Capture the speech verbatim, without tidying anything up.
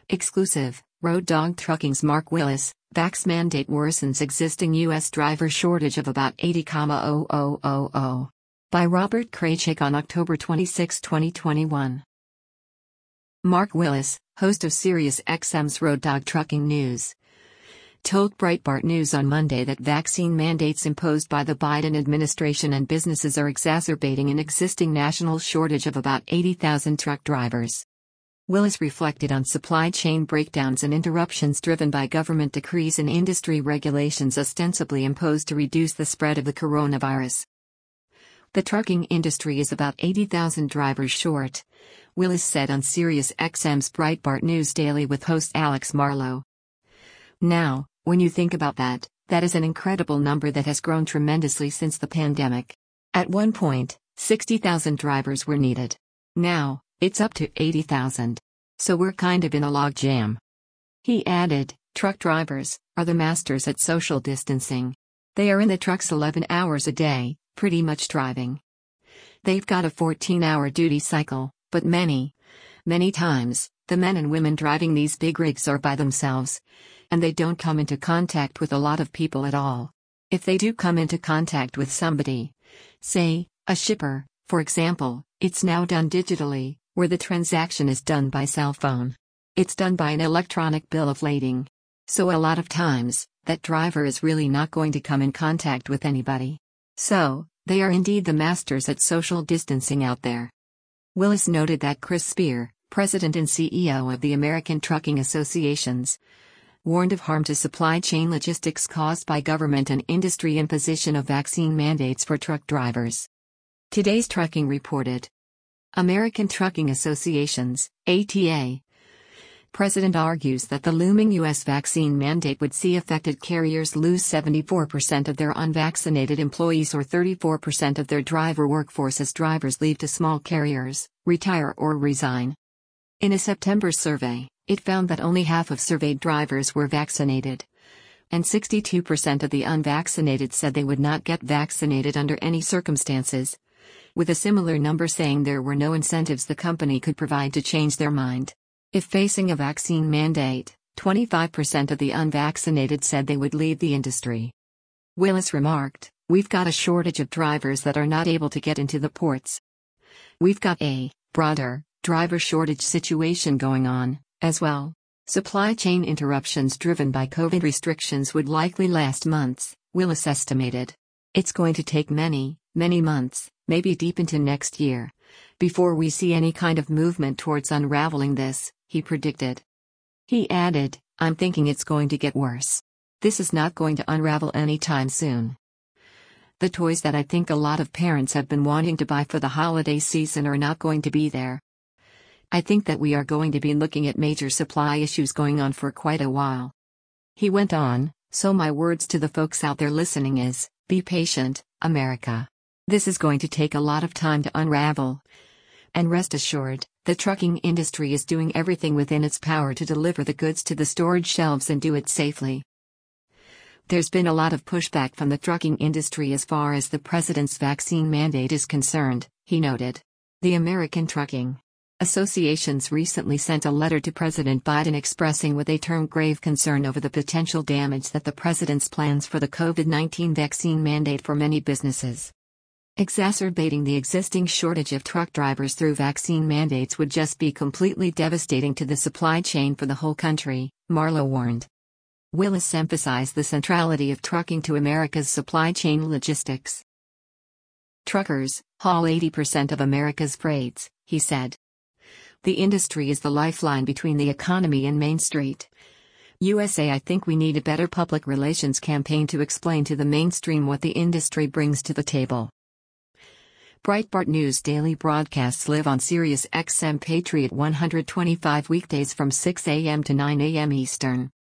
Exclusive, Road Dog Trucking's Mark Willis, vax mandate worsens existing U S driver shortage of about eighty thousand. By Robert Kraychik on October twenty-sixth, twenty twenty-one. Mark Willis, host of SiriusXM's Road Dog Trucking News, told Breitbart News on Monday that vaccine mandates imposed by the Biden administration and businesses are exacerbating an existing national shortage of about eighty thousand truck drivers. Willis reflected on supply chain breakdowns and interruptions driven by government decrees and industry regulations ostensibly imposed to reduce the spread of the coronavirus. The trucking industry is about eighty thousand drivers short, Willis said on SiriusXM's Breitbart News Daily with host Alex Marlow. Now, when you think about that, that is an incredible number that has grown tremendously since the pandemic. At one point, sixty thousand drivers were needed. Now, it's up to eighty thousand. So we're kind of in a log jam. He added, truck drivers are the masters at social distancing. They are in the trucks eleven hours a day, pretty much driving. They've got a fourteen hour duty cycle, but many, many times, the men and women driving these big rigs are by themselves, and they don't come into contact with a lot of people at all. If they do come into contact with somebody, say, a shipper, for example, it's now done digitally, where the transaction is done by cell phone. It's done by an electronic bill of lading. So a lot of times, that driver is really not going to come in contact with anybody. So, they are indeed the masters at social distancing out there. Willis noted that Chris Spear, president and C E O of the American Trucking Associations, warned of harm to supply chain logistics caused by government and industry imposition of vaccine mandates for truck drivers. Today's Trucking reported. American Trucking Associations, A T A. President argues that the looming U S vaccine mandate would see affected carriers lose seventy-four percent of their unvaccinated employees or thirty-four percent of their driver workforce as drivers leave to small carriers, retire or resign. In a September survey, it found that only half of surveyed drivers were vaccinated, and sixty-two percent of the unvaccinated said they would not get vaccinated under any circumstances, with a similar number saying there were no incentives the company could provide to change their mind. If facing a vaccine mandate, twenty-five percent of the unvaccinated said they would leave the industry. Willis remarked, "We've got a shortage of drivers that are not able to get into the ports. We've got a broader driver shortage situation going on, as well. Supply chain interruptions driven by COVID restrictions would likely last months," Willis estimated. "It's going to take many, many months, maybe deep into next year, before we see any kind of movement towards unraveling this," he predicted. He added, "I'm thinking it's going to get worse. This is not going to unravel anytime soon. The toys that I think a lot of parents have been wanting to buy for the holiday season are not going to be there. I think that we are going to be looking at major supply issues going on for quite a while." He went on, "So my words to the folks out there listening is, be patient, America. This is going to take a lot of time to unravel. And rest assured, the trucking industry is doing everything within its power to deliver the goods to the storage shelves and do it safely." There's been a lot of pushback from the trucking industry as far as the president's vaccine mandate is concerned, he noted. The American Trucking Associations recently sent a letter to President Biden expressing what they termed grave concern over the potential damage that the president's plans for the COVID nineteen vaccine mandate for many businesses. Exacerbating the existing shortage of truck drivers through vaccine mandates would just be completely devastating to the supply chain for the whole country, Marlow warned. Willis emphasized the centrality of trucking to America's supply chain logistics. "Truckers haul eighty percent of America's freights," he said. "The industry is the lifeline between the economy and Main Street. U S A I think we need a better public relations campaign to explain to the mainstream what the industry brings to the table." Breitbart News daily broadcasts live on SiriusXM Patriot one twenty-five weekdays from six a m to nine a m Eastern.